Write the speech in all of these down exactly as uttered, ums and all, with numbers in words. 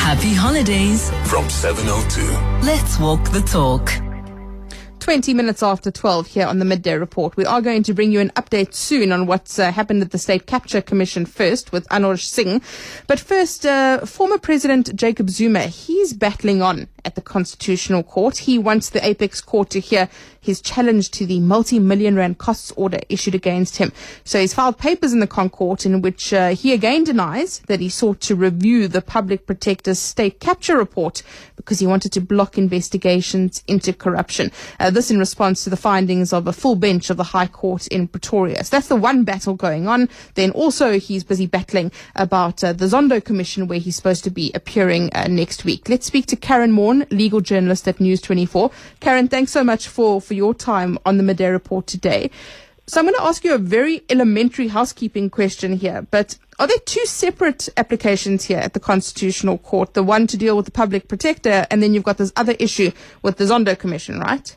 Happy holidays from seven oh two. Let's walk the talk. twenty minutes after twelve here on the Midday Report. We are going to bring you an update soon on what's uh, happened at the State Capture Commission first with Anuj Singh. But first, uh, former President Jacob Zuma, he's battling on at the Constitutional Court. He wants the Apex Court to hear his challenge to the multi-million rand costs order issued against him. So he's filed papers in the Con Court in which uh, he again denies that he sought to review the Public Protector's State Capture report because he wanted to block investigations into corruption. Uh, this in response to the findings of a full bench of the High Court in Pretoria. So that's the one battle going on. Then also he's busy battling about uh, the Zondo Commission where he's supposed to be appearing uh, next week. Let's speak to Karen Morn, legal journalist at News twenty-four. Karen, thanks so much for, for your time on the Midday Report today. So I'm going to ask you a very elementary housekeeping question here, but are there two separate applications here at the Constitutional Court? The one to deal with the Public Protector, and then you've got this other issue with the Zondo Commission, right?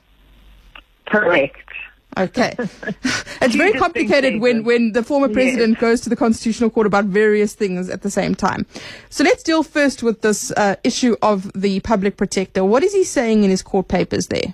Correct. Okay. It's very complicated when, when the former president yes. goes to the Constitutional Court about various things at the same time. So let's deal first with this uh, issue of the Public Protector. What is he saying in his court papers there?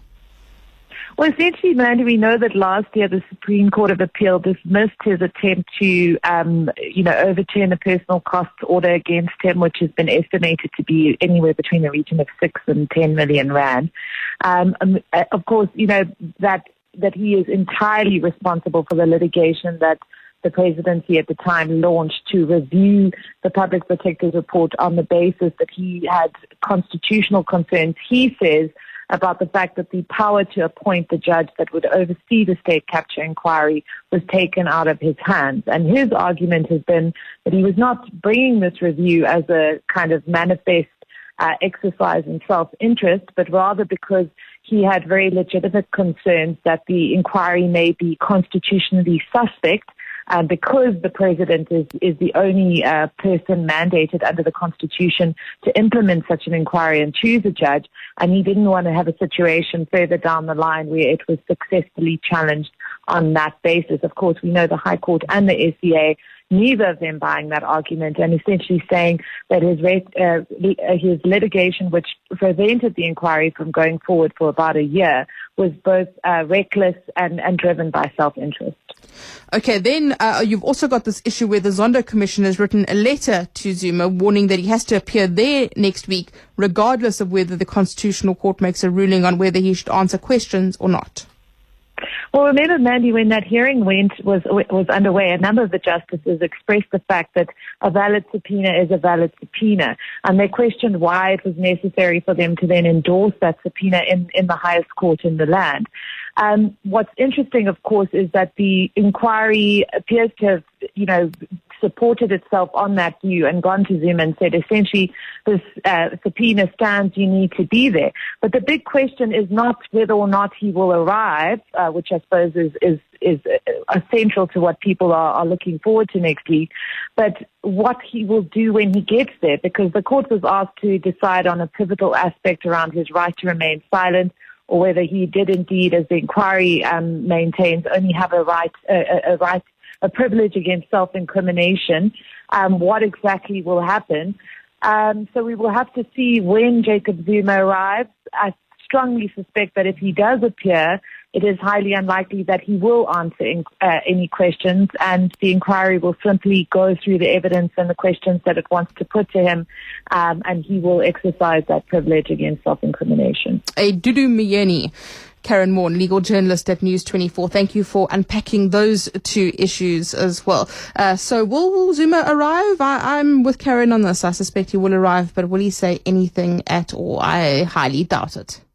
Well, essentially, Mandy, we know that last year the Supreme Court of Appeal dismissed his attempt to, um, you know, overturn a personal costs order against him, which has been estimated to be anywhere between the region of six and ten million rand. Um, of course, you know that that he is entirely responsible for the litigation that the presidency at the time launched to review the Public Protector's report on the basis that he had constitutional concerns, he says, about the fact that the power to appoint the judge that would oversee the state capture inquiry was taken out of his hands. And his argument has been that he was not bringing this review as a kind of manifest uh, exercise in self-interest, but rather because he had very legitimate concerns that the inquiry may be constitutionally suspect, Uh, because the president is, is the only uh, person mandated under the Constitution to implement such an inquiry and choose a judge, and he didn't want to have a situation further down the line where it was successfully challenged on that basis. Of course, we know the High Court and the S C A, neither of them buying that argument and essentially saying that his, uh, his litigation, which prevented the inquiry from going forward for about a year, was both uh, reckless and, and driven by self-interest. Okay, then uh, you've also got this issue where the Zondo Commission has written a letter to Zuma warning that he has to appear there next week, regardless of whether the Constitutional Court makes a ruling on whether he should answer questions or not. Well, remember, Mandy, when that hearing went was was underway, a number of the justices expressed the fact that a valid subpoena is a valid subpoena, and they questioned why it was necessary for them to then endorse that subpoena in, in the highest court in the land. Um, what's interesting, of course, is that the inquiry appears to have, you know, supported itself on that view and gone to Zuma and said, essentially, this uh, subpoena stands, you need to be there. But the big question is not whether or not he will arrive, uh, which I suppose is, is, is essential to what people are, are looking forward to next week, but what he will do when he gets there, because the court was asked to decide on a pivotal aspect around his right to remain silent, or whether he did indeed, as the inquiry um, maintains, only have a right, a, a right, a privilege against self-incrimination. Um, what exactly will happen? Um, so we will have to see when Jacob Zuma arrives. I strongly suspect that if he does appear, it is highly unlikely that he will answer in, uh, any questions, and the inquiry will simply go through the evidence and the questions that it wants to put to him, um, and he will exercise that privilege against self-incrimination. A Dudu Myeni. Karen Morn, legal journalist at News twenty-four. Thank you for unpacking those two issues as well. Uh, so will Zuma arrive? I, I'm with Karen on this. I suspect he will arrive, but will he say anything at all? I highly doubt it.